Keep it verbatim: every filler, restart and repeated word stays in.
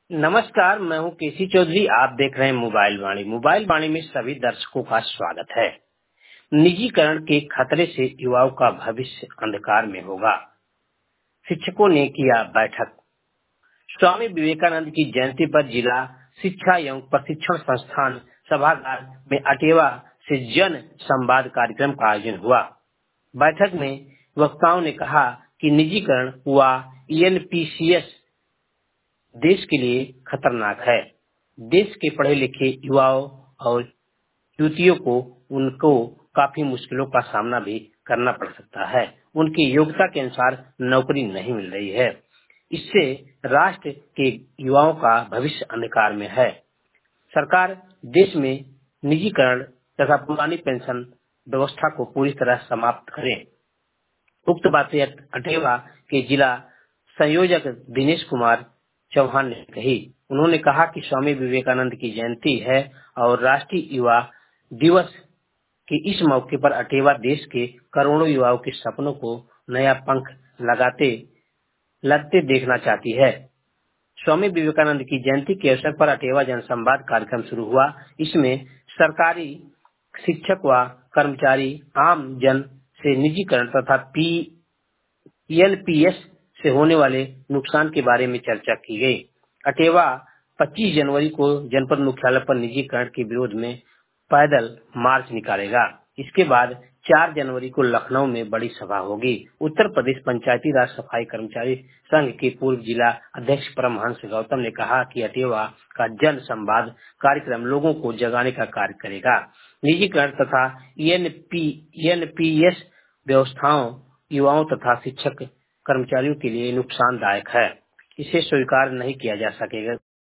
नमस्कार, मैं हूं केसी चौधरी। आप देख रहे हैं मोबाइल वाणी। मोबाइल वाणी में सभी दर्शकों का स्वागत है। निजीकरण के खतरे से युवाओं का भविष्य अंधकार में होगा। शिक्षकों ने किया बैठक। स्वामी विवेकानंद की जयंती पर जिला शिक्षा एवं प्रशिक्षण संस्थान सभागार में अटेवा से जन संवाद कार्यक्रम का आयोजन हुआ। बैठक में वक्ताओं ने कहा कि निजीकरण व एनपीसीएस देश के लिए खतरनाक है। देश के पढ़े लिखे युवाओं और युवतियों को उनको काफी मुश्किलों का सामना भी करना पड़ सकता है। उनकी योग्यता के अनुसार नौकरी नहीं मिल रही है। इससे राष्ट्र के युवाओं का भविष्य अंधकार में है। सरकार देश में निजीकरण तथा पुरानी पेंशन व्यवस्था को पूरी तरह समाप्त करे। उक्त बातें अटेवा के जिला संयोजक दिनेश कुमार चौहान ने कही। उन्होंने कहा कि स्वामी विवेकानंद की जयंती है और राष्ट्रीय युवा दिवस के इस मौके पर अटेवा देश के करोड़ों युवाओं के सपनों को नया पंख लगाते लगते देखना चाहती है। स्वामी विवेकानंद की जयंती के अवसर पर अटेवा जनसंवाद कार्यक्रम शुरू हुआ। इसमें सरकारी शिक्षक व कर्मचारी आम जन से निजीकरण तथा पी एनपीएस से होने वाले नुकसान के बारे में चर्चा की गई। अटेवा पच्चीस जनवरी को जनपद मुख्यालय पर निजीकरण के विरोध में पैदल मार्च निकालेगा। इसके बाद चार जनवरी को लखनऊ में बड़ी सभा होगी। उत्तर प्रदेश पंचायती राज सफाई कर्मचारी संघ के पूर्व जिला अध्यक्ष परमहंस गौतम ने कहा कि अटेवा का जन संवाद कार्यक्रम लोगों को जगाने का कार्य करेगा। निजीकरण तथा एनपी एनपीएस व्यवस्थाओं युवाओं तथा शिक्षक कर्मचारियों के लिए नुकसानदायक है। इसे स्वीकार नहीं किया जा सकेगा।